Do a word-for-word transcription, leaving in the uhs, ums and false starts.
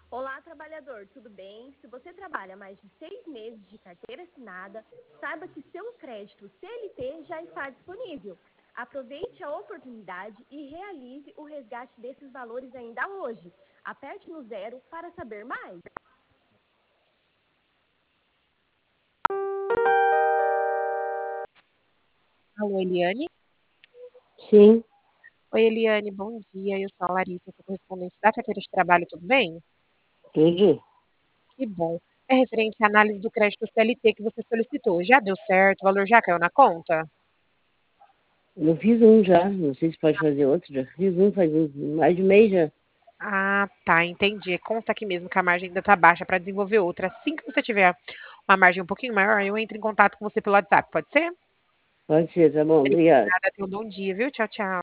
Olá, trabalhador, tudo bem? Se você trabalha mais de seis meses de carteira assinada, saiba que seu crédito C L T já está disponível. Aproveite a oportunidade e realize o resgate desses valores ainda hoje. Aperte no zero para saber mais. Alô, Eliane? Sim, Oi, Eliane, bom dia. Eu sou a Larissa, sou correspondente da carteira de trabalho, tudo bem? tudo. Que bom. É referente à análise do crédito C L T que você solicitou. Já deu certo? O valor já caiu na conta? Eu fiz um já, não sei se pode fazer outro, já fiz um faz um- mais de mês já. Ah, tá, entendi. Conta aqui mesmo que a margem ainda tá baixa para desenvolver outra. Assim que você tiver uma margem um pouquinho maior, eu entro em contato com você pelo WhatsApp, pode ser? Pode ser, tá bom, obrigado. Obrigada, tenha um bom dia, viu? Tchau, tchau.